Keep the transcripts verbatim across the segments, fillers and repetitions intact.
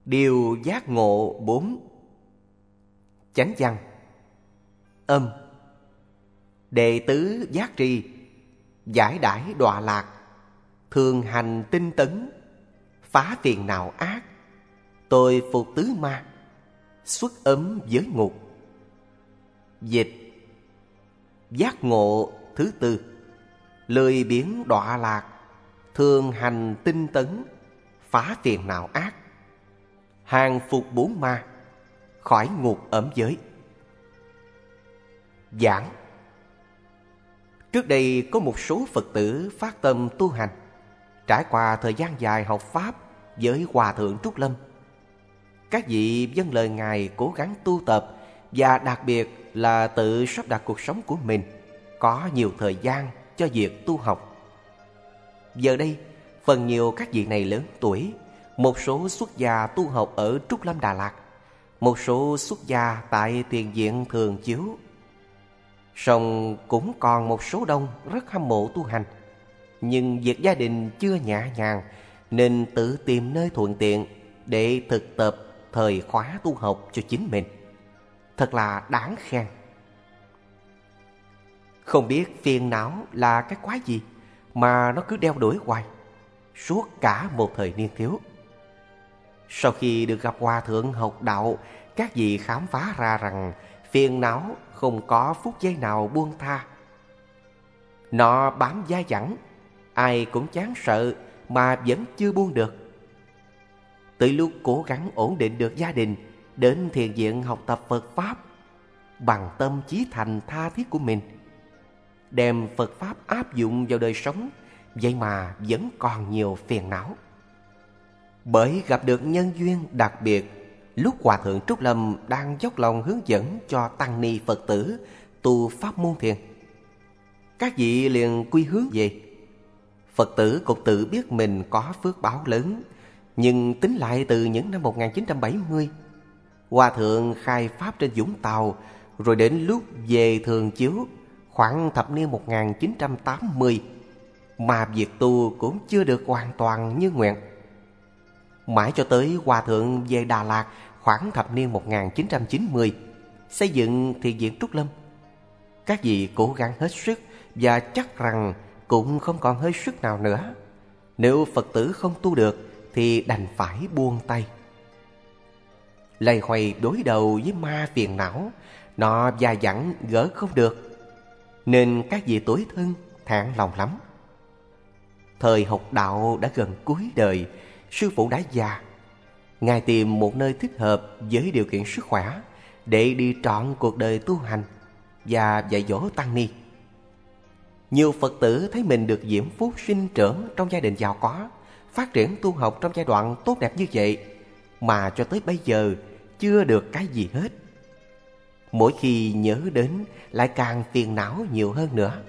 Điều giác ngộ bốn. Chánh văn. Âm. Đệ tứ giác tri, giải đãi đọa lạc, thường hành tinh tấn, phá phiền não ác, tôi phục tứ ma, xuất ấm giới ngục. Dịch. Giác ngộ thứ tư, lười biếng đọa lạc, thường hành tinh tấn, phá phiền não ác, hàng phục bốn ma, khỏi ngục ẩm giới. Giảng. Trước đây có một số Phật tử phát tâm tu hành. Trải qua thời gian dài học Pháp với Hòa Thượng Trúc Lâm, các vị vâng lời Ngài cố gắng tu tập, và đặc biệt là tự sắp đặt cuộc sống của mình, có nhiều thời gian cho việc tu học. Giờ đây, phần nhiều các vị này lớn tuổi, một số xuất gia tu học ở Trúc Lâm Đà Lạt, một số xuất gia tại Thiền viện Thường Chiếu. Song cũng còn một số đông rất hâm mộ tu hành, nhưng việc gia đình chưa nhẹ nhàng nên tự tìm nơi thuận tiện để thực tập thời khóa tu học cho chính mình. Thật là đáng khen. Không biết phiền não là cái quái gì mà nó cứ đeo đuổi hoài suốt cả một thời niên thiếu. Sau khi được gặp Hòa Thượng học đạo, các vị khám phá ra rằng phiền não không có phút giây nào buông tha. Nó bám dai dẳng, ai cũng chán sợ mà vẫn chưa buông được. Tới lúc cố gắng ổn định được gia đình, đến thiền viện học tập Phật Pháp, bằng tâm chí thành tha thiết của mình, đem Phật Pháp áp dụng vào đời sống, vậy mà vẫn còn nhiều phiền não. Bởi gặp được nhân duyên đặc biệt, lúc Hòa Thượng Trúc Lâm đang dốc lòng hướng dẫn cho tăng ni Phật tử tu pháp môn thiền, các vị liền quy hướng về. Phật tử cũng tự biết mình có phước báo lớn, nhưng tính lại từ những năm một nghìn chín trăm bảy mươi, Hòa Thượng khai Pháp trên Vũng Tàu, rồi đến lúc về Thường Chiếu khoảng thập niên một nghìn chín trăm tám mươi, mà việc tu cũng chưa được hoàn toàn như nguyện. Mãi cho tới Hòa Thượng về Đà Lạt khoảng thập niên một nghìn chín trăm chín mươi, xây dựng Thiền viện Trúc Lâm, các vị cố gắng hết sức và chắc rằng cũng không còn hơi sức nào nữa. Nếu Phật tử không tu được thì đành phải buông tay. Lầy hoầy đối đầu với ma phiền não, nó dai dẳng gỡ không được, nên các vị tuổi thân thản lòng lắm. Thời học đạo đã gần cuối đời, sư phụ đã già. Ngài tìm một nơi thích hợp với điều kiện sức khỏe để đi trọn cuộc đời tu hành và dạy dỗ tăng ni. Nhiều Phật tử thấy mình được diễm phúc sinh trưởng trong gia đình giàu có, phát triển tu học trong giai đoạn tốt đẹp như vậy, mà cho tới bây giờ chưa được cái gì hết. Mỗi khi nhớ đến lại càng phiền não nhiều hơn nữa.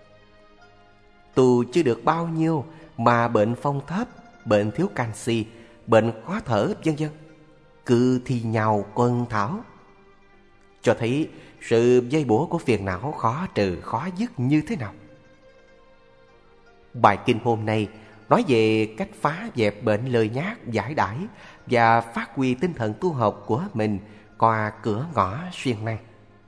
Tu chưa được bao nhiêu mà bệnh phong thấp, bệnh thiếu canxi, bệnh khó thở vân vân cứ thi nhau quần thảo, cho thấy sự dây bủa của phiền não khó trừ khó dứt như thế nào. Bài kinh hôm nay nói về cách phá dẹp bệnh lười nhác, giải đãi và phát huy tinh thần tu học của mình qua cửa ngõ siêng năng.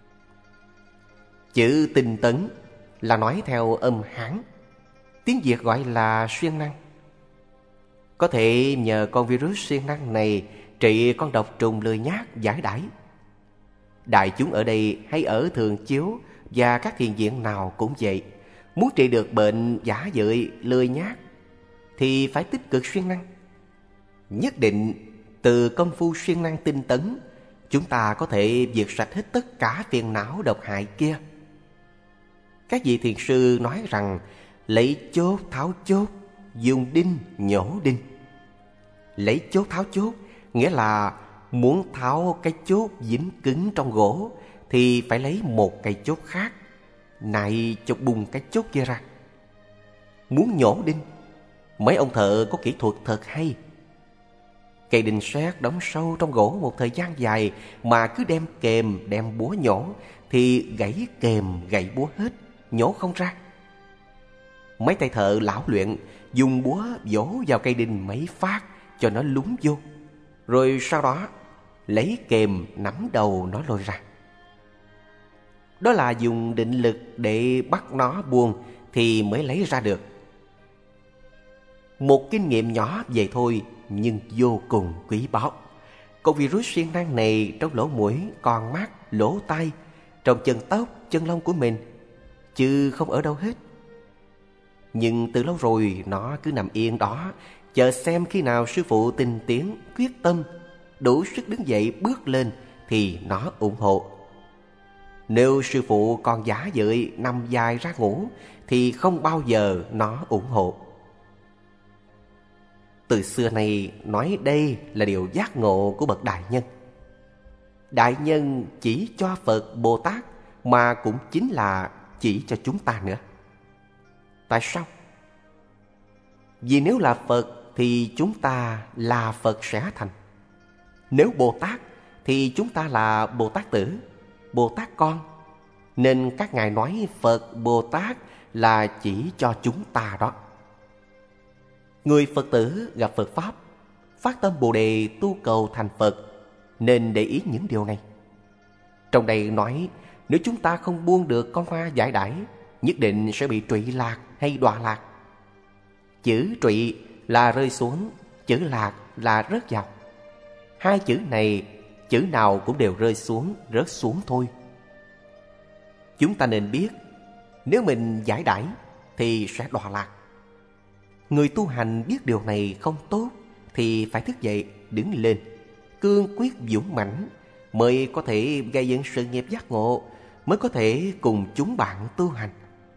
Chữ tinh tấn là nói theo âm Hán, tiếng Việt gọi là siêng năng. Có thể nhờ con virus siêng năng này trị con độc trùng lười nhác, giải đãi. Đại chúng ở đây hay ở Thường Chiếu và các thiền viện nào cũng vậy, muốn trị được bệnh giả dợi, lười nhác thì phải tích cực siêng năng. Nhất định từ công phu siêng năng tinh tấn, chúng ta có thể diệt sạch hết tất cả phiền não độc hại kia. Các vị thiền sư nói rằng lấy chốt tháo chốt, dùng đinh nhổ đinh. Lấy chốt tháo chốt nghĩa là muốn tháo cái chốt dính cứng trong gỗ thì phải lấy một cây chốt khác, nại cho bung cái chốt kia ra. Muốn nhổ đinh, mấy ông thợ có kỹ thuật thật hay. Cây đinh sét đóng sâu trong gỗ một thời gian dài mà cứ đem kềm đem búa nhổ thì gãy kềm gãy búa hết, nhổ không ra. Mấy tay thợ lão luyện dùng búa vỗ vào cây đinh mấy phát cho nó lún vô. rồi sau đó lấy kềm nắm đầu nó lôi ra. Đó là dùng định lực để bắt nó buông thì mới lấy ra được. Một kinh nghiệm nhỏ vậy thôi nhưng vô cùng quý báu. Con virus siêng năng này trong lỗ mũi, con mắt, lỗ tai, trong chân tóc, chân lông của mình, chứ không ở đâu hết. Nhưng từ lâu rồi nó cứ nằm yên đó, chờ xem khi nào sư phụ tinh tiến, quyết tâm, đủ sức đứng dậy bước lên thì nó ủng hộ. Nếu sư phụ còn giả dợi nằm dài ra ngủ thì không bao giờ nó ủng hộ. Từ xưa nay nói đây là điều giác ngộ của bậc đại nhân. Đại nhân chỉ cho Phật Bồ Tát mà cũng chính là chỉ cho chúng ta nữa. Tại sao? Vì nếu là Phật thì chúng ta là Phật sẽ thành. Nếu Bồ Tát thì chúng ta là Bồ Tát tử, Bồ Tát con. Nên các ngài nói Phật Bồ Tát là chỉ cho chúng ta đó. Người Phật tử gặp Phật Pháp, phát tâm Bồ Đề tu cầu thành Phật, nên để ý những điều này. Trong đây nói, nếu chúng ta không buông được con hoa giải đãi, nhất định sẽ bị trụy lạc hay đọa lạc. Chữ trụy là rơi xuống, chữ lạc là rớt vào. Hai chữ này, chữ nào cũng đều rơi xuống, rớt xuống thôi. Chúng ta nên biết, nếu mình giải đãi thì sẽ đọa lạc. Người tu hành biết điều này không tốt thì phải thức dậy, đứng lên, cương quyết dũng mãnh, mới có thể gây dựng sự nghiệp giác ngộ, mới có thể cùng chúng bạn tu hành.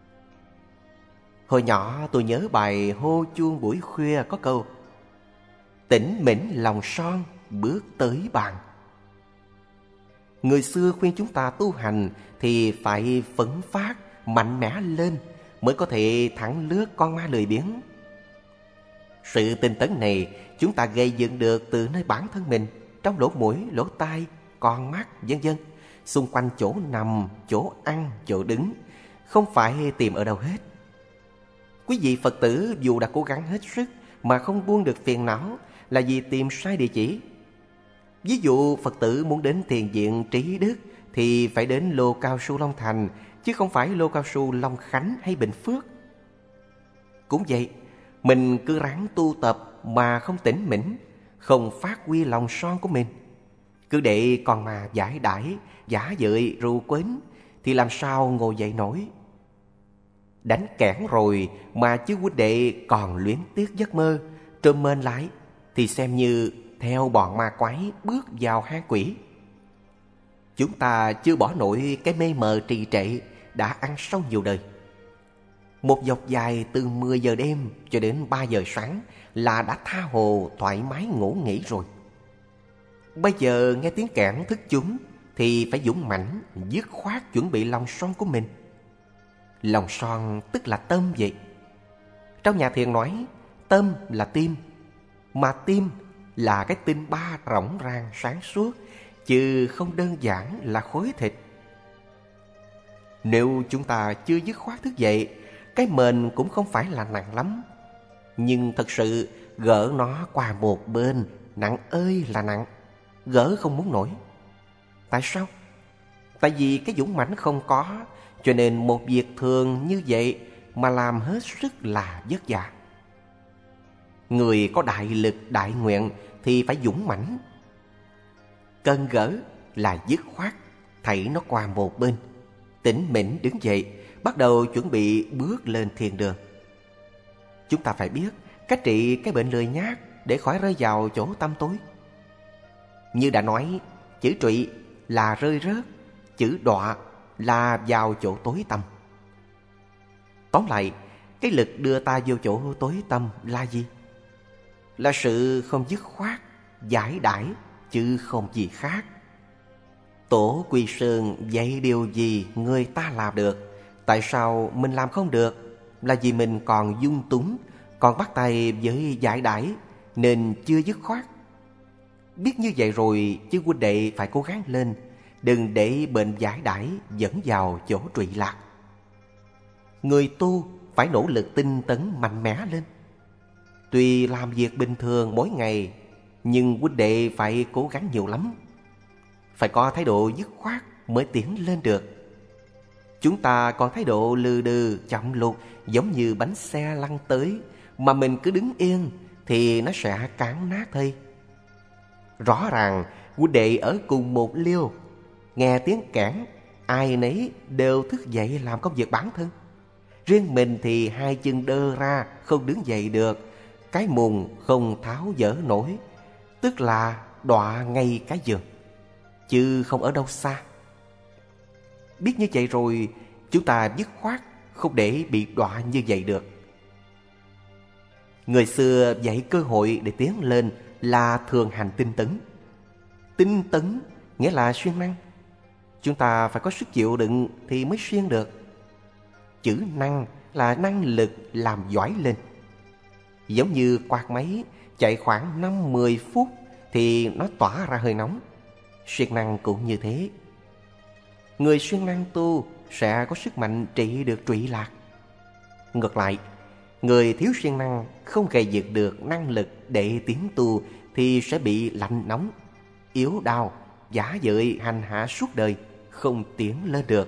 Hồi nhỏ tôi nhớ bài hô chuông buổi khuya có câu: tỉnh mĩnh lòng son bước tới bàn. Người xưa khuyên chúng ta tu hành thì phải phấn phát, mạnh mẽ lên, mới có thể thẳng lướt con ma lười biếng. Sự tinh tấn này chúng ta gây dựng được từ nơi bản thân mình, trong lỗ mũi, lỗ tai, con mắt, vân vân, xung quanh chỗ nằm, chỗ ăn, chỗ đứng, không phải tìm ở đâu hết. Quý vị Phật tử dù đã cố gắng hết sức mà không buông được phiền não là vì tìm sai địa chỉ. Ví dụ Phật tử muốn đến thiền viện Trí Đức thì phải đến lô cao su Long Thành, chứ không phải lô cao su Long Khánh hay Bình Phước. Cũng vậy, mình cứ ráng tu tập mà không tỉnh mĩnh, không phát huy lòng son của mình, cứ để con mà giải đãi, giả dợi, ru quến thì làm sao ngồi dậy nổi. Đánh kẽn rồi mà chứ huynh đệ còn luyến tiếc giấc mơ, trơm mên lại thì xem như theo bọn ma quái bước vào hang quỷ. Chúng ta chưa bỏ nổi cái mê mờ trì trệ đã ăn sâu nhiều đời. Một dọc dài từ mười giờ đêm cho đến ba giờ sáng là đã tha hồ thoải mái ngủ nghỉ rồi. Bây giờ nghe tiếng kẽn thức chúng thì phải dũng mãnh, dứt khoát chuẩn bị lòng son của mình. Lòng son tức là tâm vậy. Trong nhà thiền nói tâm là tim, mà tim là cái tinh ba rỗng rang sáng suốt, chứ không đơn giản là khối thịt. Nếu chúng ta chưa dứt khoát thức dậy, cái mền cũng không phải là nặng lắm, nhưng thật sự gỡ nó qua một bên, nặng ơi là nặng, gỡ không muốn nổi. Tại sao? Tại vì cái dũng mãnh không có, cho nên một việc thường như vậy mà làm hết sức là vất vả. Người có đại lực đại nguyện thì phải dũng mãnh. Cần gỡ là dứt khoát, thảy nó qua một bên, tỉnh mĩnh đứng dậy, bắt đầu chuẩn bị bước lên thiên đường. Chúng ta phải biết cách trị cái bệnh lười nhác để khỏi rơi vào chỗ tăm tối. Như đã nói, chữ trụy là rơi rớt, chữ đọa là vào chỗ tối tăm. Tóm lại, cái lực đưa ta vô chỗ tối tăm là gì? Là sự không dứt khoát, giải đãi, chứ không gì khác. Tổ Quy Sơn dạy điều gì người ta làm được, tại sao mình làm không được? Là vì mình còn dung túng, còn bắt tay với giải đãi, nên chưa dứt khoát. Biết như vậy rồi chứ huynh đệ phải cố gắng lên, đừng để bệnh giải đãi dẫn vào chỗ trụy lạc. Người tu phải nỗ lực tinh tấn mạnh mẽ lên. Tuy làm việc bình thường mỗi ngày, nhưng huynh đệ phải cố gắng nhiều lắm. Phải có thái độ dứt khoát mới tiến lên được. Chúng ta còn thái độ lừ đừ, chậm lụt, giống như bánh xe lăn tới, mà mình cứ đứng yên thì nó sẽ cán nát thôi. Rõ ràng huynh đệ ở cùng một liêu, nghe tiếng kẽn, ai nấy đều thức dậy làm công việc bản thân. Riêng mình thì hai chân đơ ra, không đứng dậy được, cái mùng không tháo dỡ nổi, tức là đọa ngay cái giường, chứ không ở đâu xa. Biết như vậy rồi, chúng ta dứt khoát không để bị đọa như vậy được. Người xưa dạy cơ hội để tiến lên là thường hành tinh tấn. Tinh tấn nghĩa là siêng năng. Chúng ta phải có sức chịu đựng thì mới siêng được. Chữ năng là năng lực làm giỏi lên. Giống như quạt máy chạy khoảng năm mười phút thì nó tỏa ra hơi nóng. Siêng năng cũng như thế. Người siêng năng tu sẽ có sức mạnh trị được trụy lạc. Ngược lại, người thiếu siêng năng không gầy dựng được năng lực để tiến tu thì sẽ bị lạnh nóng, yếu đau, giả dợi hành hạ suốt đời, không tiến lên được.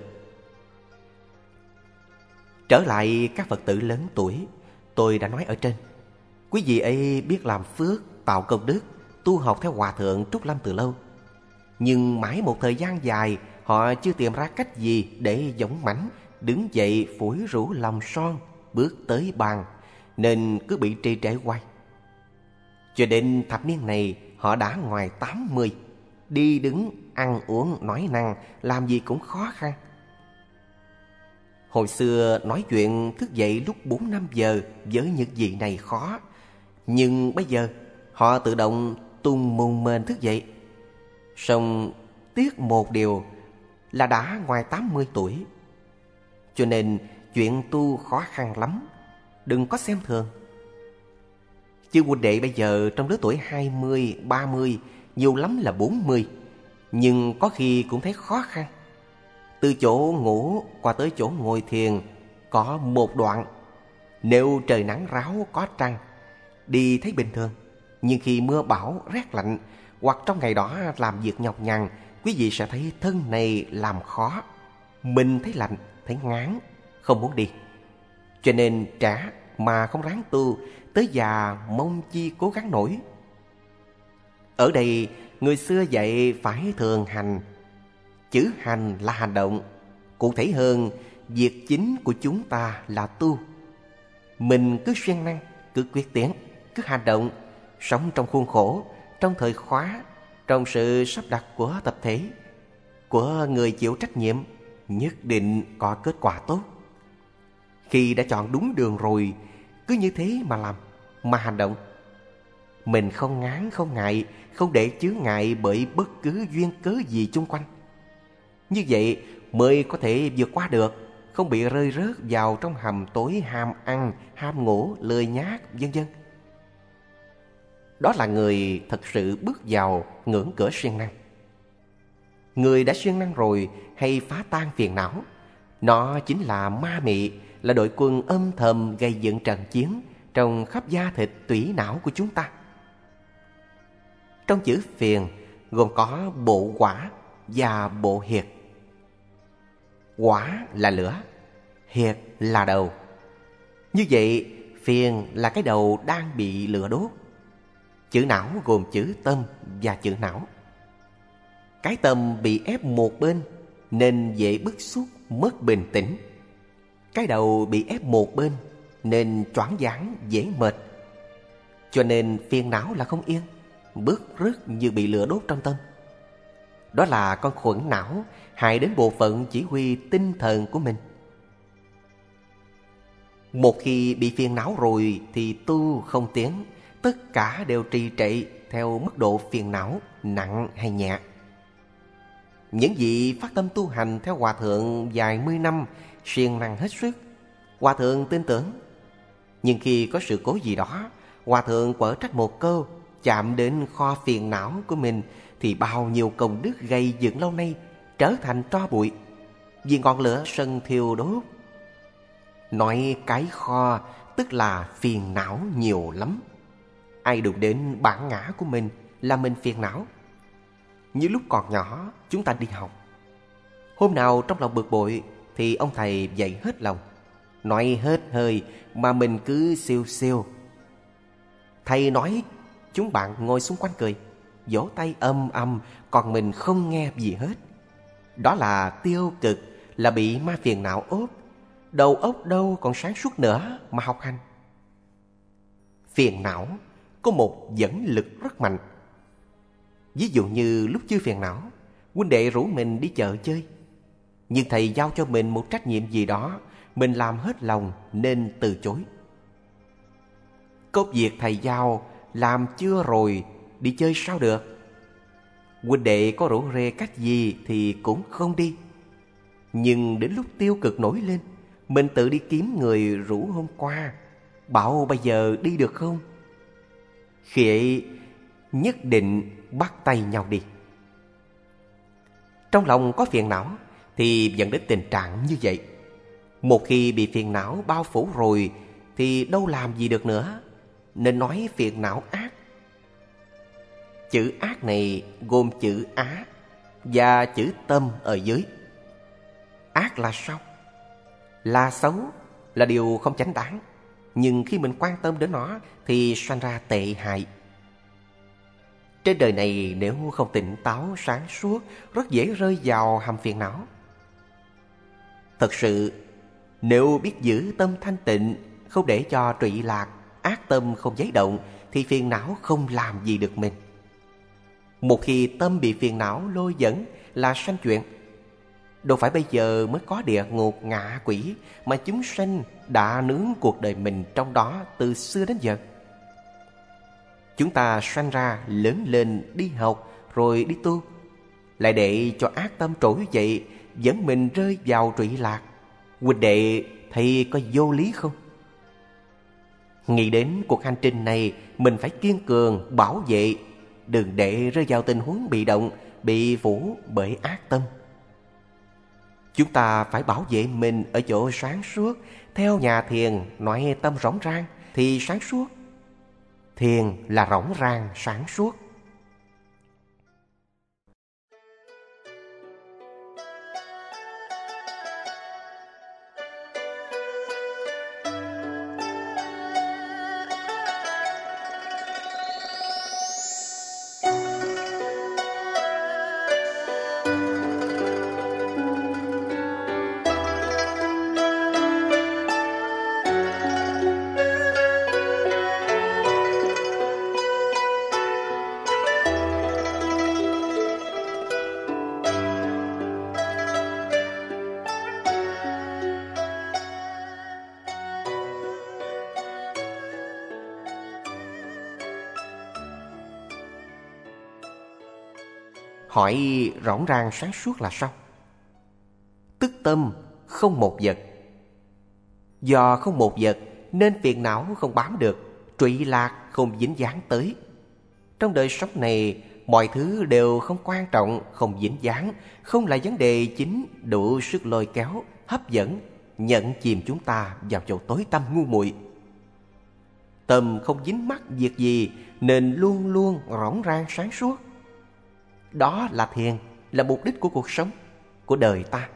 Trở lại các Phật tử lớn tuổi, tôi đã nói ở trên, quý vị ấy biết làm phước, tạo công đức, tu học theo Hòa Thượng Trúc Lâm từ lâu. Nhưng mãi một thời gian dài, họ chưa tìm ra cách gì để dũng mãnh đứng dậy phủi rũ lòng son, bước tới bàn, nên cứ bị trì trệ hoài. Cho đến thập niên này, họ đã ngoài tám mươi, đi đứng, ăn uống, nói năng, làm gì cũng khó khăn. Hồi xưa nói chuyện thức dậy lúc bốn năm giờ với những vị này khó, nhưng bây giờ họ tự động tung mùng mền thức dậy. Song tiếc một điều là đã ngoài tám mươi tuổi, cho nên chuyện tu khó khăn lắm, đừng có xem thường. Chứ huynh đệ bây giờ trong lứa tuổi hai mươi, ba mươi, nhiều lắm là bốn mươi, nhưng có khi cũng thấy khó khăn. Từ chỗ ngủ qua tới chỗ ngồi thiền có một đoạn, nếu trời nắng ráo có trăng, đi thấy bình thường. Nhưng khi mưa bão rét lạnh, hoặc trong ngày đó làm việc nhọc nhằn, quý vị sẽ thấy thân này làm khó. Mình thấy lạnh, thấy ngán, không muốn đi. Cho nên trẻ mà không ráng tu, tới già mong chi cố gắng nổi. Ở đây người xưa dạy phải thường hành. Chữ hành là hành động. Cụ thể hơn, việc chính của chúng ta là tu. Mình cứ siêng năng, cứ quyết tiến, cứ hành động, sống trong khuôn khổ, trong thời khóa, trong sự sắp đặt của tập thể, của người chịu trách nhiệm, nhất định có kết quả tốt. Khi đã chọn đúng đường rồi, cứ như thế mà làm, mà hành động. Mình không ngán, không ngại, không để chướng ngại bởi bất cứ duyên cớ gì chung quanh. Như vậy mới có thể vượt qua được, không bị rơi rớt vào trong hầm tối ham ăn, ham ngủ, lười nhác, vân vân. Đó là người thật sự bước vào ngưỡng cửa siêng năng. Người đã siêng năng rồi hay phá tan phiền não, nó chính là ma mị, là đội quân âm thầm gây dựng trận chiến trong khắp da thịt tủy não của chúng ta. Trong chữ phiền gồm có bộ quả và bộ hiệt. Quả là lửa, hiệt là đầu. Như vậy, phiền là cái đầu đang bị lửa đốt. Chữ não gồm chữ tâm và chữ não. Cái tâm bị ép một bên nên dễ bức xúc, mất bình tĩnh. Cái đầu bị ép một bên nên choáng váng, dễ mệt. Cho nên phiền não là không yên, bứt rứt như bị lửa đốt trong tâm. Đó là con khuẩn não hại đến bộ phận chỉ huy tinh thần của mình. Một khi bị phiền não rồi thì tu không tiến, tất cả đều trì trệ theo mức độ phiền não nặng hay nhẹ. Những vị phát tâm tu hành theo Hòa Thượng vài mươi năm, siêng năng hết sức, Hòa Thượng tin tưởng. Nhưng khi có sự cố gì đó, Hòa Thượng quở trách một câu, chạm đến kho phiền não của mình, thì bao nhiêu công đức gây dựng lâu nay trở thành tro bụi vì ngọn lửa sân thiêu đốt. Nói cái kho tức là phiền não nhiều lắm. Ai đụng đến bản ngã của mình là mình phiền não. Như lúc còn nhỏ chúng ta đi học, hôm nào trong lòng bực bội thì ông thầy dạy hết lòng, nói hết hơi mà mình cứ siêu siêu. Thầy nói chúng bạn ngồi xung quanh cười, vỗ tay âm âm, còn mình không nghe gì hết. Đó là tiêu cực, là bị ma phiền não ốp. Đầu óc đâu còn sáng suốt nữa mà học hành. Phiền não có một dẫn lực rất mạnh. Ví dụ như lúc chưa phiền não, huynh đệ rủ mình đi chợ chơi, nhưng thầy giao cho mình một trách nhiệm gì đó, mình làm hết lòng nên từ chối. Công việc thầy giao làm chưa rồi, đi chơi sao được. Huynh đệ có rủ rê cách gì thì cũng không đi. Nhưng đến lúc tiêu cực nổi lên, mình tự đi kiếm người rủ hôm qua, bảo bây giờ đi được không? Khi ấy nhất định bắt tay nhau đi. Trong lòng có phiền não thì dẫn đến tình trạng như vậy. Một khi bị phiền não bao phủ rồi thì đâu làm gì được nữa, nên nói phiền não ác. Chữ ác này gồm chữ á và chữ tâm ở dưới. Ác là sao? Là xấu, là điều không chánh đáng. Nhưng khi mình quan tâm đến nó thì sanh ra tệ hại. Trên đời này nếu không tỉnh táo sáng suốt, rất dễ rơi vào hầm phiền não. Thật sự, nếu biết giữ tâm thanh tịnh, không để cho trụy lạc, ác tâm không giấy động, thì phiền não không làm gì được mình. Một khi tâm bị phiền não lôi dẫn là sanh chuyện. Đâu phải bây giờ mới có địa ngục ngạ quỷ, mà chúng sanh đã nướng cuộc đời mình trong đó từ xưa đến giờ. Chúng ta sanh ra, lớn lên, đi học, rồi đi tu, lại để cho ác tâm trỗi dậy, dẫn mình rơi vào trụy lạc. Huynh đệ thấy có vô lý không? Nghĩ đến cuộc hành trình này, mình phải kiên cường, bảo vệ, đừng để rơi vào tình huống bị động, bị phủ bởi ác tâm. Chúng ta phải bảo vệ mình ở chỗ sáng suốt. Theo nhà thiền nói tâm rỗng rang thì sáng suốt. Thiền là rỗng rang sáng suốt. Hỏi rỗng rang sáng suốt là sao? Tức tâm không một vật. Do không một vật nên phiền não không bám được, trụy lạc không dính dáng tới. Trong đời sống này, mọi thứ đều không quan trọng, không dính dáng, không là vấn đề chính đủ sức lôi kéo, hấp dẫn, nhận chìm chúng ta vào chỗ tối tăm ngu muội. Tâm không dính mắc việc gì nên luôn luôn rỗng rang sáng suốt. Đó là thiền, là mục đích của cuộc sống, của đời ta.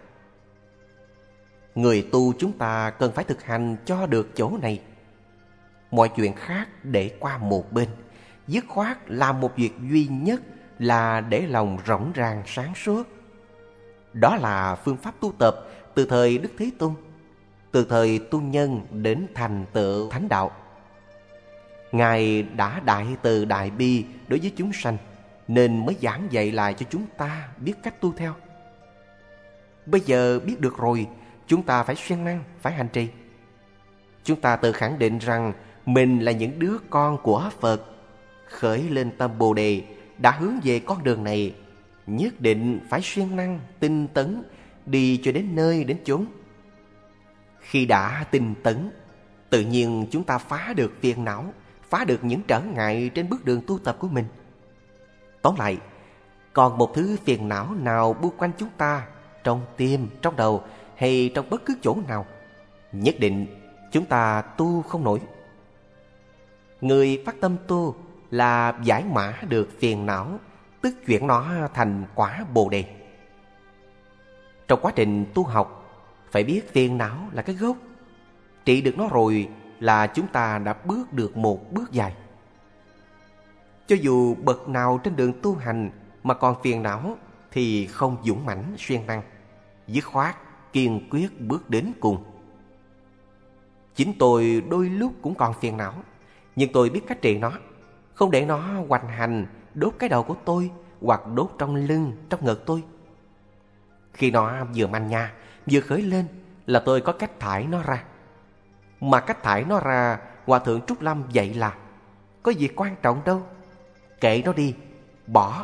Người tu chúng ta cần phải thực hành cho được chỗ này. Mọi chuyện khác để qua một bên, dứt khoát làm một việc duy nhất là để lòng rỗng rang sáng suốt. Đó là phương pháp tu tập từ thời Đức Thế Tôn, từ thời tu nhân đến thành tựu thánh đạo. Ngài đã đại từ đại bi đối với chúng sanh, nên mới giảng dạy lại cho chúng ta biết cách tu theo. Bây giờ biết được rồi, chúng ta phải siêng năng, phải hành trì. Chúng ta tự khẳng định rằng mình là những đứa con của Phật, khởi lên tâm Bồ Đề, đã hướng về con đường này, nhất định phải siêng năng, tinh tấn, đi cho đến nơi đến chốn. Khi đã tinh tấn, tự nhiên chúng ta phá được phiền não, phá được những trở ngại trên bước đường tu tập của mình. Tóm lại, còn một thứ phiền não nào bu quanh chúng ta, trong tim, trong đầu hay trong bất cứ chỗ nào, nhất định chúng ta tu không nổi. Người phát tâm tu là giải mã được phiền não, tức chuyển nó thành quả Bồ Đề. Trong quá trình tu học, phải biết phiền não là cái gốc. Trị được nó rồi là chúng ta đã bước được một bước dài. Cho dù bậc nào trên đường tu hành mà còn phiền não thì không dũng mãnh siêng năng, dứt khoát kiên quyết bước đến cùng. Chính tôi đôi lúc cũng còn phiền não, nhưng tôi biết cách trị nó, không để nó hoành hành đốt cái đầu của tôi hoặc đốt trong lưng, trong ngực tôi. Khi nó vừa manh nha, vừa khởi lên là tôi có cách thải nó ra. Mà cách thải nó ra, Hòa Thượng Trúc Lâm dạy là có gì quan trọng đâu, kệ nó đi, bỏ.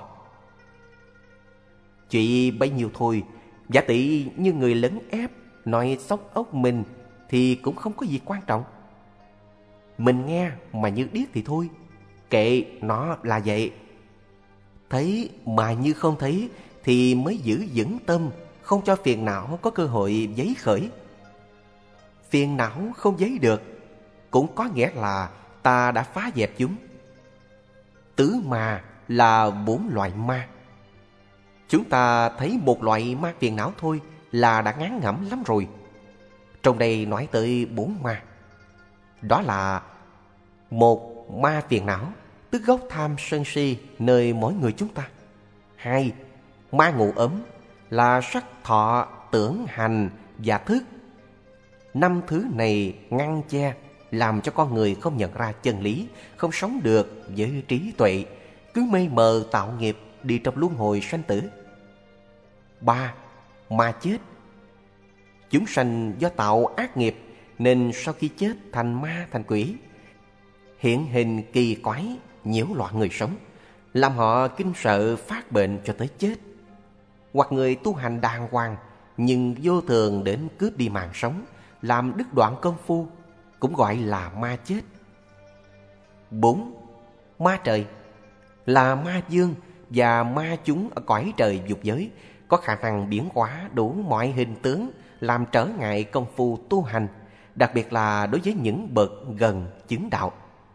Chuyện bấy nhiêu thôi, giả tỷ như người lấn ép nói xóc ốc mình thì cũng không có gì quan trọng. Mình nghe mà như điếc thì thôi, kệ nó là vậy. Thấy mà như không thấy thì mới giữ vững tâm, không cho phiền não có cơ hội dấy khởi. Phiền não không dấy được cũng có nghĩa là ta đã phá dẹp chúng. Tứ ma là bốn loại ma. Chúng ta thấy một loại ma phiền não thôi là đã ngán ngẩm lắm rồi. Trong đây nói tới bốn ma. Đó là: một, ma phiền não, tức gốc tham sân si nơi mỗi người chúng ta. Hai, ma ngủ ấm, là sắc thọ tưởng hành và thức. Năm thứ này ngăn che, làm cho con người không nhận ra chân lý, không sống được với trí tuệ, cứ mê mờ tạo nghiệp, đi trong luân hồi sanh tử. Ba, ma chết. Chúng sanh do tạo ác nghiệp nên sau khi chết thành ma thành quỷ, hiện hình kỳ quái, nhiễu loạn người sống, làm họ kinh sợ phát bệnh cho tới chết. Hoặc người tu hành đàng hoàng nhưng vô thường đến cướp đi mạng sống, làm đứt đoạn công phu, cũng gọi là ma chết. Bốn, ma trời, là ma dương và ma chúng ở cõi trời dục giới, có khả năng biến hóa đủ mọi hình tướng, làm trở ngại công phu tu hành, đặc biệt là đối với những bậc gần chứng đạo.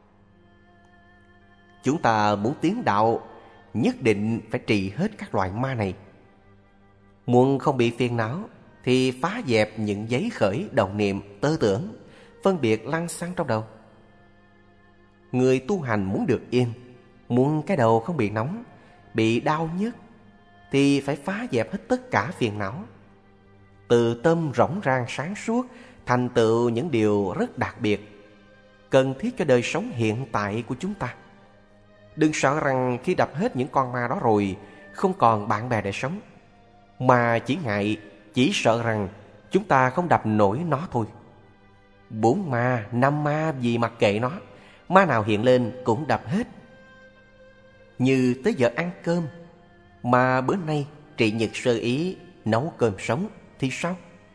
Chúng ta muốn tiến đạo, nhất định phải trị hết các loại ma này. Muốn không bị phiền não thì phá dẹp những giấy khởi động niệm, tư tưởng, phân biệt lăng xăng trong đầu. Người tu hành muốn được yên, muốn cái đầu không bị nóng, bị đau nhức, thì phải phá dẹp hết tất cả phiền não. Từ tâm rỗng rang sáng suốt, thành tựu những điều rất đặc biệt, cần thiết cho đời sống hiện tại của chúng ta. Đừng sợ rằng khi đập hết những con ma đó rồi không còn bạn bè để sống, mà chỉ ngại, chỉ sợ rằng chúng ta không đập nổi nó thôi. Bốn ma, năm ma gì mặc kệ nó, ma nào hiện lên cũng đập hết. Như tới giờ ăn cơm mà bữa nay trị nhật sơ ý nấu cơm sống thì sao?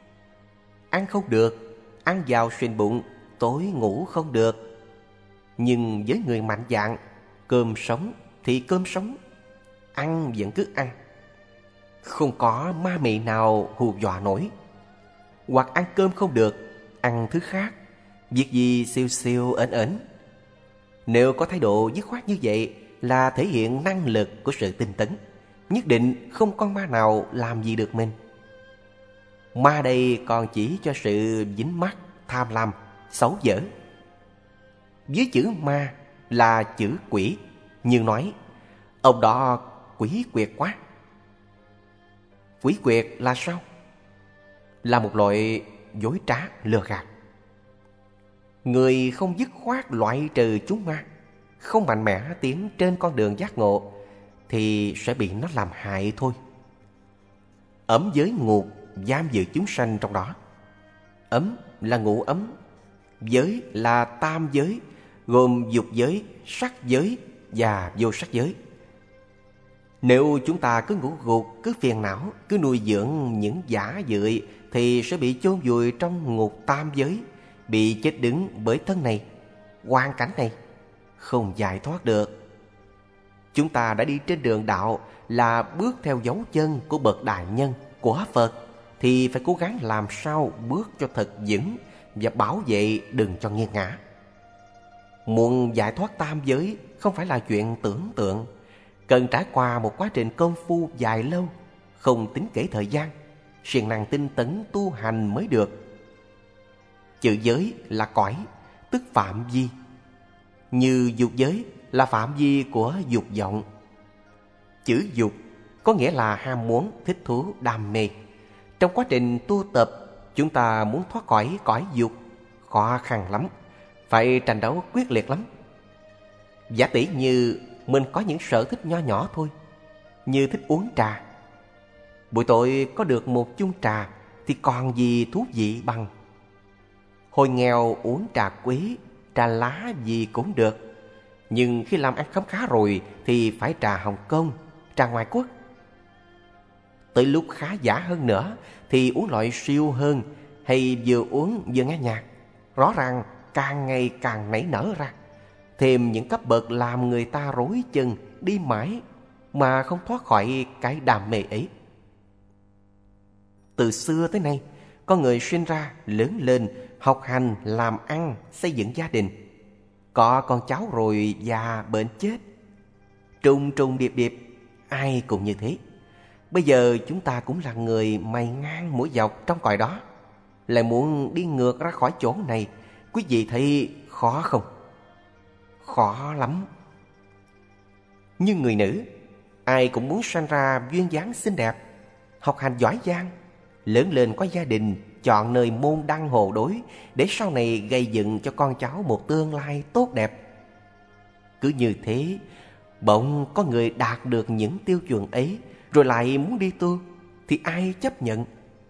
Ăn không được, ăn vào xuyên bụng, tối ngủ không được. Nhưng với người mạnh dạn, cơm sống thì cơm sống, ăn vẫn cứ ăn, không có ma mị nào hù dọa nổi. Hoặc ăn cơm không được, ăn thứ khác, việc gì siêu siêu ẩn ẩn. Nếu có thái độ dứt khoát như vậy là thể hiện năng lực của sự tinh tấn, nhất định không con ma nào làm gì được mình. Ma đây còn chỉ cho sự dính mắc, tham lam, xấu dở. Dưới chữ ma là chữ quỷ, nhưng nói ông đó quỷ quyệt quá. Quỷ quyệt là sao? Là một loại dối trá lừa gạt. Người không dứt khoát loại trừ chúng ma, không mạnh mẽ tiến trên con đường giác ngộ, thì sẽ bị nó làm hại thôi. Ấm giới ngục giam giữ chúng sanh trong đó. Ấm là ngũ ấm, giới là tam giới, gồm dục giới, sắc giới và vô sắc giới. Nếu chúng ta cứ ngủ gục, cứ phiền não, cứ nuôi dưỡng những giả dưỡi thì sẽ bị chôn vùi trong ngục tam giới, bị chết đứng bởi thân này, hoàn cảnh này, không giải thoát được. Chúng ta đã đi trên đường đạo là bước theo dấu chân của bậc đại nhân, của Phật, thì phải cố gắng làm sao bước cho thật vững và bảo vệ đừng cho nghiêng ngã. Muốn giải thoát tam giới không phải là chuyện tưởng tượng, cần trải qua một quá trình công phu dài lâu, không tính kể thời gian, siêng năng tinh tấn tu hành mới được. Chữ giới là cõi, tức phạm vi. Như dục giới là phạm vi của dục vọng. Chữ dục có nghĩa là ham muốn, thích thú, đam mê. Trong quá trình tu tập, chúng ta muốn thoát khỏi cõi dục khó khăn lắm, phải tranh đấu quyết liệt lắm. Giả tỷ như mình có những sở thích nho nhỏ thôi, như thích uống trà. Buổi tối có được một chung trà thì còn gì thú vị bằng. Hồi nghèo uống trà quế, trà lá gì cũng được. Nhưng khi làm ăn khấm khá rồi thì phải trà Hồng Kông, trà ngoại quốc. Tới lúc khá giả hơn nữa thì uống loại siêu hơn, hay vừa uống vừa nghe nhạc. Rõ ràng càng ngày càng nảy nở ra, thêm những cấp bậc làm người ta rối chân đi mãi mà không thoát khỏi cái đam mê ấy. Từ xưa tới nay, con người sinh ra, lớn lên, học hành, làm ăn, xây dựng gia đình. Có con cháu rồi già bệnh chết. Trùng trùng điệp điệp, ai cũng như thế. Bây giờ chúng ta cũng là người mày ngang mũi dọc trong cõi đó, lại muốn đi ngược ra khỏi chỗ này. Quý vị thấy khó không? Khó lắm. Như người nữ, ai cũng muốn sanh ra duyên dáng xinh đẹp, học hành giỏi giang, lớn lên có gia đình, chọn nơi môn đăng hộ đối, để sau này gây dựng cho con cháu một tương lai tốt đẹp. Cứ như thế, bỗng có người đạt được những tiêu chuẩn ấy rồi lại muốn đi tu, thì ai chấp nhận?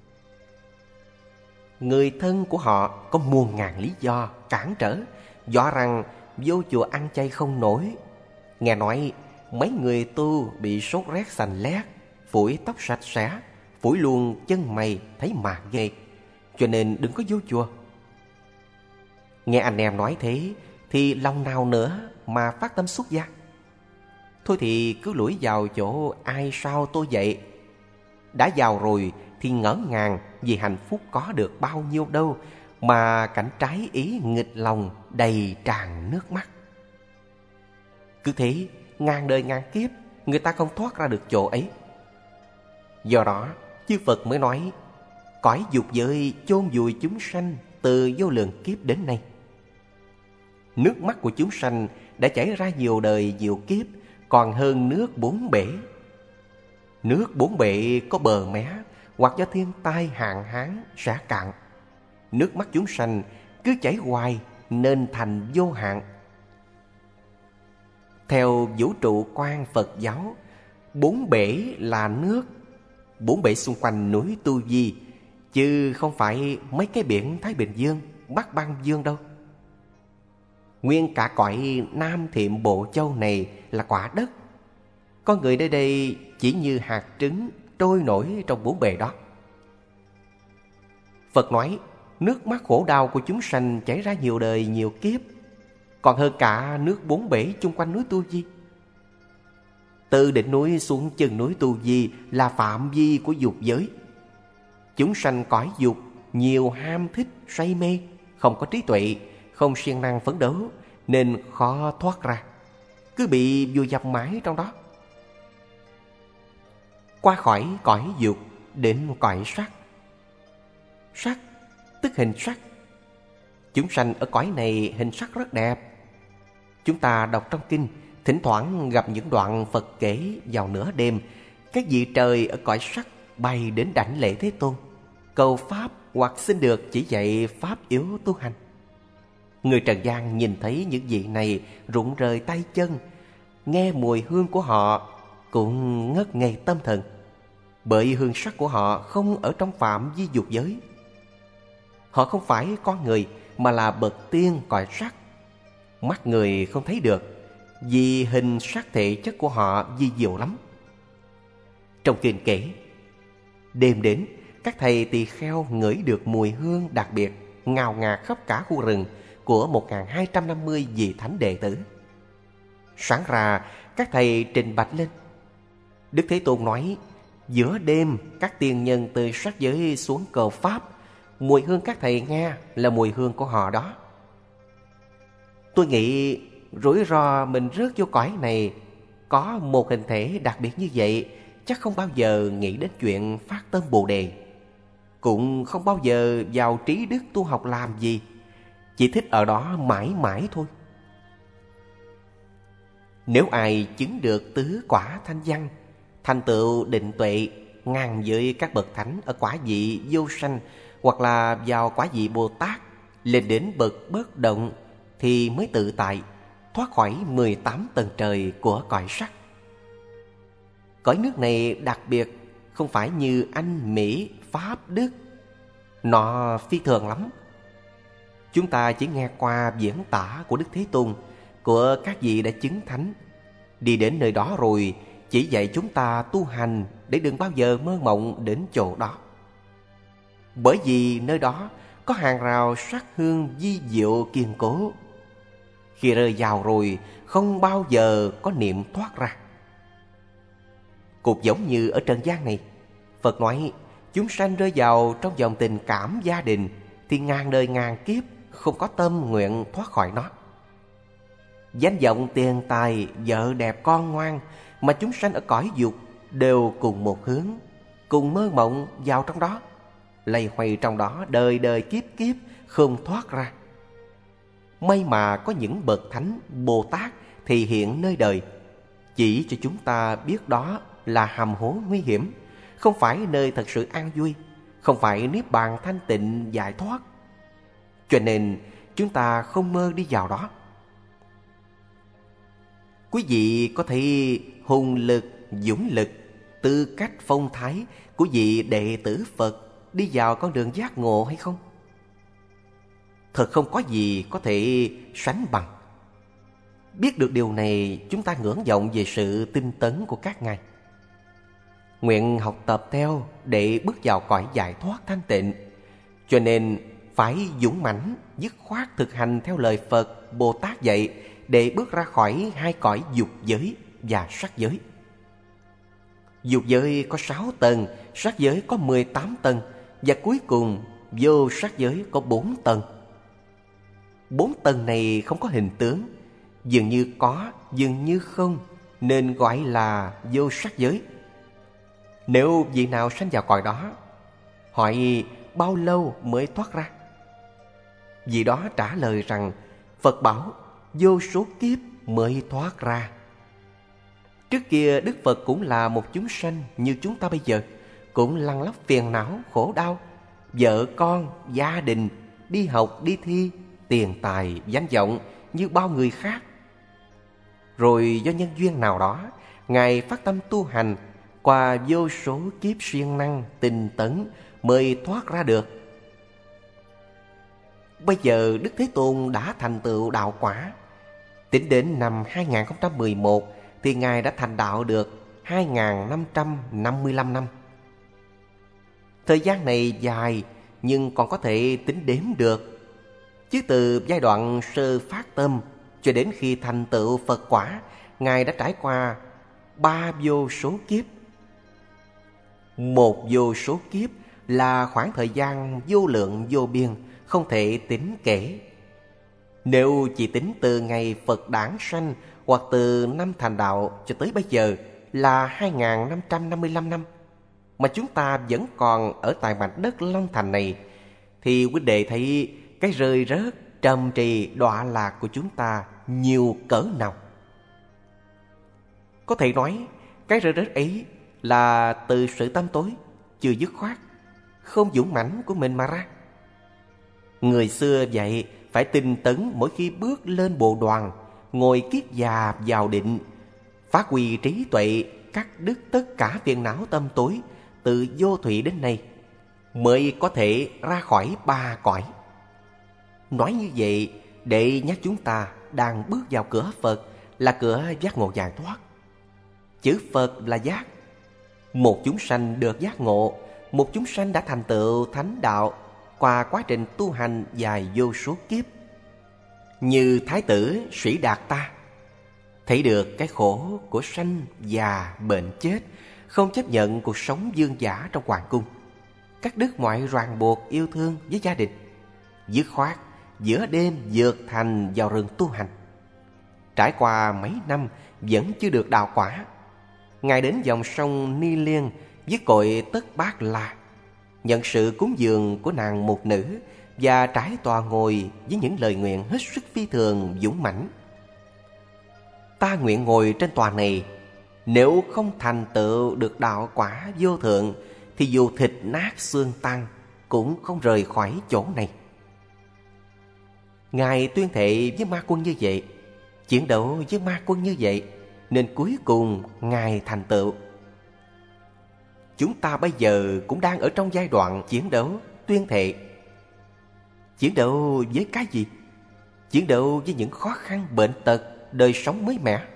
Người thân của họ có muôn ngàn lý do cản trở, dọa rằng vô chùa ăn chay không nổi. Nghe nói mấy người tu bị sốt rét sành lét, phủi tóc sạch sẽ, phủi luôn chân mày thấy mà ghê, cho nên đừng có vô chùa. Nghe anh em nói thế thì lòng nào nữa mà phát tâm xuất gia. Thôi thì cứ lủi vào chỗ ai sao tôi vậy. Đã vào rồi thì ngỡ ngàng vì hạnh phúc có được bao nhiêu đâu, mà cảnh trái ý nghịch lòng đầy tràn nước mắt. Cứ thế ngàn đời ngàn kiếp người ta không thoát ra được chỗ ấy. Do đó chư Phật mới nói cõi dục giới chôn vùi chúng sanh từ vô lượng kiếp đến nay. Nước mắt của chúng sanh đã chảy ra nhiều đời nhiều kiếp, còn hơn nước bốn bể. Nước bốn bể có bờ mé, hoặc do thiên tai hạn hán sẽ cạn. Nước mắt chúng sanh cứ chảy hoài nên thành vô hạn. Theo vũ trụ quan Phật giáo, bốn bể là nước, bốn bể xung quanh núi Tu Di, chứ không phải mấy cái biển Thái Bình Dương, Bắc Băng Dương đâu. Nguyên cả cõi Nam Thiệm Bộ Châu này là quả đất. Con người nơi đây chỉ như hạt trứng trôi nổi trong bốn bề đó. Phật nói nước mắt khổ đau của chúng sanh chảy ra nhiều đời nhiều kiếp, còn hơn cả nước bốn bể chung quanh núi Tu Di. Từ đỉnh núi xuống chân núi Tu Di là phạm vi của dục giới. Chúng sanh cõi dục nhiều ham thích say mê, không có trí tuệ, không siêng năng phấn đấu, nên khó thoát ra, cứ bị vùi dập mãi trong đó. Qua khỏi cõi dục đến cõi sắc. Sắc tức hình sắc. Chúng sanh ở cõi này hình sắc rất đẹp. Chúng ta đọc trong kinh, thỉnh thoảng gặp những đoạn Phật kể vào nửa đêm, các vị trời ở cõi sắc bay đến đảnh lễ Thế Tôn, cầu pháp hoặc xin được chỉ dạy pháp yếu tu hành. Người trần gian nhìn thấy những vị này rụng rời tay chân, nghe mùi hương của họ cũng ngất ngây tâm thần, bởi hương sắc của họ không ở trong phạm vi dục giới. Họ không phải con người mà là bậc tiên cõi sắc. Mắt người không thấy được, vì hình sắc thể chất của họ vi diệu lắm. Trong kinh kể, đêm đến, các thầy tỳ kheo ngửi được mùi hương đặc biệt ngào ngạt khắp cả khu rừng của một nghìn hai trăm năm mươi vị thánh đệ tử. Sáng ra, các thầy trình bạch lên. Đức Thế Tôn nói, giữa đêm các tiên nhân từ sắc giới xuống cầu pháp, mùi hương các thầy nghe là mùi hương của họ đó. Tôi nghĩ rủi ro mình rớt vô cõi này có một hình thể đặc biệt như vậy, chắc không bao giờ nghĩ đến chuyện phát tâm Bồ Đề, cũng không bao giờ vào trí đức tu học làm gì, chỉ thích ở đó mãi mãi thôi. Nếu ai chứng được tứ quả thanh văn, thành tựu định tuệ, ngang với các bậc thánh ở quả vị vô sanh, hoặc là vào quả vị Bồ Tát, lên đến bậc bất động, thì mới tự tại, thoát khỏi mười tám tầng trời của cõi sắc. Cõi nước này đặc biệt, không phải như Anh, Mỹ, Pháp, Đức. Nó phi thường lắm. Chúng ta chỉ nghe qua diễn tả của Đức Thế Tôn, của các vị đã chứng thánh. Đi đến nơi đó rồi, chỉ dạy chúng ta tu hành để đừng bao giờ mơ mộng đến chỗ đó. Bởi vì nơi đó có hàng rào sắc hương vi diệu kiên cố. Khi rơi vào rồi, không bao giờ có niệm thoát ra. Cũng giống như ở trần gian này, Phật nói chúng sanh rơi vào trong dòng tình cảm gia đình thì ngàn đời ngàn kiếp không có tâm nguyện thoát khỏi nó. Danh vọng tiền tài, vợ đẹp con ngoan mà chúng sanh ở cõi dục đều cùng một hướng, cùng mơ mộng vào trong đó, lầy hoay trong đó đời đời kiếp kiếp không thoát ra. May mà có những bậc thánh Bồ Tát thì hiện nơi đời, chỉ cho chúng ta biết đó là hầm hố nguy hiểm, không phải nơi thật sự an vui, không phải niết bàn thanh tịnh giải thoát. Cho nên chúng ta không mơ đi vào đó. Quý vị có thấy hùng lực, dũng lực, tư cách phong thái của vị đệ tử Phật đi vào con đường giác ngộ hay không? Thật không có gì có thể sánh bằng. Biết được điều này, chúng ta ngưỡng vọng về sự tinh tấn của các ngài. Nguyện học tập theo để bước vào cõi giải thoát thanh tịnh. Cho nên phải dũng mãnh, dứt khoát thực hành theo lời Phật, Bồ Tát dạy để bước ra khỏi hai cõi dục giới và sắc giới. Dục giới có sáu tầng, sắc giới có mười tám tầng, và cuối cùng vô sắc giới có bốn tầng. Bốn tầng này không có hình tướng, dường như có, dường như không, nên gọi là vô sắc giới. Nếu vị nào sanh vào cõi đó, hỏi bao lâu mới thoát ra? Vị đó trả lời rằng Phật bảo vô số kiếp mới thoát ra. Trước kia Đức Phật cũng là một chúng sanh như chúng ta bây giờ, cũng lăn lóc phiền não, khổ đau, vợ con, gia đình, đi học, đi thi, tiền tài, danh vọng như bao người khác. Rồi do nhân duyên nào đó, Ngài phát tâm tu hành, qua vô số kiếp siêng năng, tinh tấn mới thoát ra được. Bây giờ Đức Thế Tôn đã thành tựu đạo quả. Tính đến năm hai nghìn không trăm mười một thì Ngài đã thành đạo được hai nghìn năm trăm năm mươi lăm năm. Thời gian này dài nhưng còn có thể tính đếm được. Chứ từ giai đoạn sơ phát tâm cho đến khi thành tựu Phật quả, Ngài đã trải qua ba vô số kiếp. Một vô số kiếp là khoảng thời gian vô lượng vô biên, không thể tính kể. Nếu chỉ tính từ ngày Phật đản sanh hoặc từ năm thành đạo cho tới bây giờ là hai nghìn năm trăm năm mươi lăm năm, mà chúng ta vẫn còn ở tại mảnh đất Long Thành này, thì quý đệ thấy cái rơi rớt, trầm trì, đọa lạc của chúng ta nhiều cỡ nào. Có thể nói cái rơi rớt ấy là từ sự tâm tối, chưa dứt khoát, không dũng mãnh của mình mà ra. Người xưa vậy phải tinh tấn mỗi khi bước lên bồ đoàn, ngồi kiết già vào định, phát huy trí tuệ, cắt đứt tất cả phiền não tâm tối từ vô thủy đến nay, mới có thể ra khỏi ba cõi. Nói như vậy để nhắc chúng ta đang bước vào cửa Phật, là cửa giác ngộ giải thoát. Chữ Phật là giác. Một chúng sanh được giác ngộ, một chúng sanh đã thành tựu thánh đạo qua quá trình tu hành dài vô số kiếp. Như Thái tử Sĩ Đạt Ta, thấy được cái khổ của sanh già bệnh chết, không chấp nhận cuộc sống vương giả trong hoàng cung, cắt đứt mọi ràng buộc yêu thương với gia đình, dứt khoát giữa đêm vượt thành vào rừng tu hành. Trải qua mấy năm vẫn chưa được đạo quả. Ngài đến dòng sông Ni Liên với cội Tất Bát La, nhận sự cúng dường của nàng một nữ và trải tọa ngồi với những lời nguyện hết sức phi thường dũng mãnh. Ta nguyện ngồi trên tòa này, nếu không thành tựu được đạo quả vô thượng thì dù thịt nát xương tan cũng không rời khỏi chỗ này. Ngài tuyên thệ với ma quân như vậy, chiến đấu với ma quân như vậy, nên cuối cùng Ngài thành tựu. Chúng ta bây giờ cũng đang ở trong giai đoạn chiến đấu, tuyên thệ. Chiến đấu với cái gì? Chiến đấu với những khó khăn, bệnh tật, đời sống mới mẻ.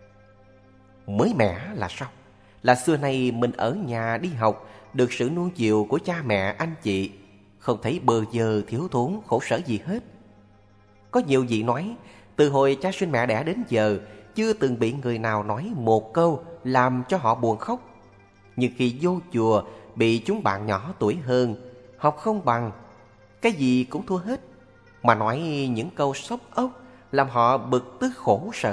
Mới mẻ là sao? Là xưa nay mình ở nhà đi học, được sự nuông chiều của cha mẹ, anh chị, không thấy bơ vơ, thiếu thốn, khổ sở gì hết. Có nhiều vị nói, từ hồi cha sinh mẹ đẻ đến giờ, chưa từng bị người nào nói một câu làm cho họ buồn khóc. Nhưng khi vô chùa, bị chúng bạn nhỏ tuổi hơn, học không bằng, cái gì cũng thua hết, mà nói những câu sốc ốc làm họ bực tức khổ sở.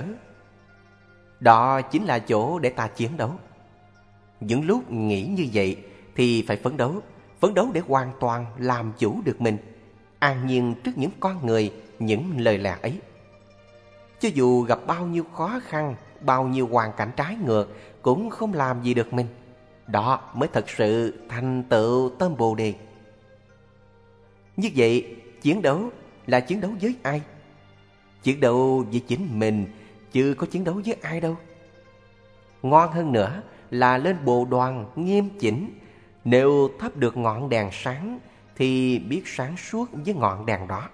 Đó chính là chỗ để ta chiến đấu. Những lúc nghĩ như vậy thì phải phấn đấu, phấn đấu để hoàn toàn làm chủ được mình, an nhiên trước những con người, những lời lẽ ấy. Cho dù gặp bao nhiêu khó khăn, bao nhiêu hoàn cảnh trái ngược, cũng không làm gì được mình. Đó mới thật sự thành tựu tâm Bồ Đề. Như vậy, chiến đấu là chiến đấu với ai? Chiến đấu với chính mình, chứ có chiến đấu với ai đâu. Ngon hơn nữa là lên bộ đoàn nghiêm chỉnh. Nếu thắp được ngọn đèn sáng thì biết sáng suốt với ngọn đèn đó.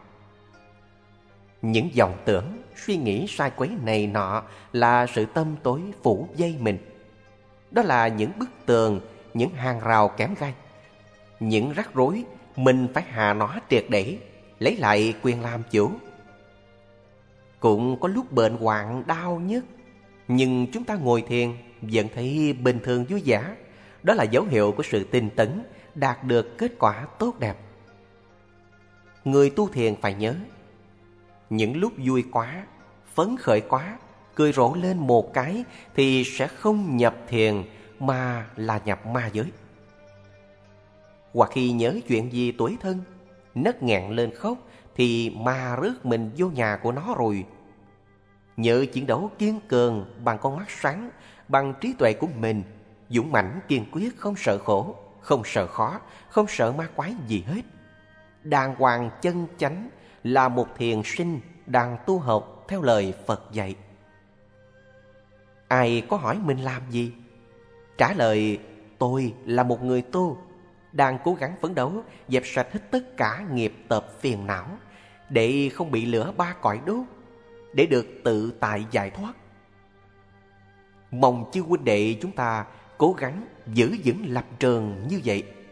Những dòng tưởng, suy nghĩ sai quấy này nọ là sự tâm tối phủ vây mình. Đó là những bức tường, những hàng rào kém gai, những rắc rối mình phải hạ nó triệt để, lấy lại quyền làm chủ. Cũng có lúc bệnh hoạn đau nhức, nhưng chúng ta ngồi thiền vẫn thấy bình thường vui vẻ. Đó là dấu hiệu của sự tinh tấn, đạt được kết quả tốt đẹp. Người tu thiền phải nhớ, những lúc vui quá, phấn khởi quá, cười rộ lên một cái thì sẽ không nhập thiền mà là nhập ma giới. Hoặc khi nhớ chuyện gì tủi thân, nấc nghẹn lên khóc thì ma rước mình vô nhà của nó rồi. Nhớ chiến đấu kiên cường bằng con mắt sáng, bằng trí tuệ của mình, dũng mãnh kiên quyết, không sợ khổ, không sợ khó, không sợ ma quái gì hết. Đàng hoàng chân chánh là một thiền sinh đang tu học theo lời Phật dạy. Ai có hỏi mình làm gì? Trả lời, tôi là một người tu, đang cố gắng phấn đấu dẹp sạch hết tất cả nghiệp tập phiền não, để không bị lửa ba cõi đốt, để được tự tại giải thoát. Mong chư huynh đệ chúng ta cố gắng giữ vững lập trường như vậy.